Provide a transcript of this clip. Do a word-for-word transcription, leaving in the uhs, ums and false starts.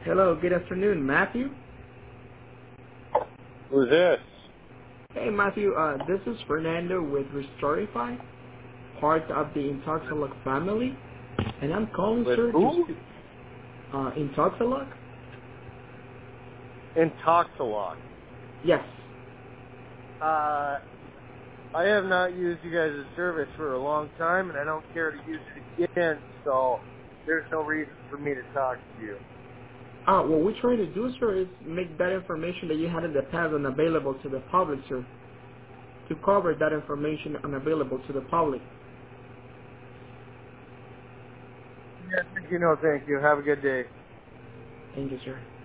Hello, good afternoon, Matthew. Who's this? Hey, Matthew, uh, this is Fernando with Restorify, part of the Intoxilog family, and I'm calling, With sir, to who? speak. Uh, Intoxilog? Intoxilog. Yes. Uh, I have not used you guys' service for a long time, and I don't care to use it again, so there's no reason for me to talk to you. Uh, what we try to do, sir, is make that information that you had in the past unavailable to the public, sir, to cover that information unavailable to the public. Yes, thank you. No, thank you. Have a good day. Thank you, sir.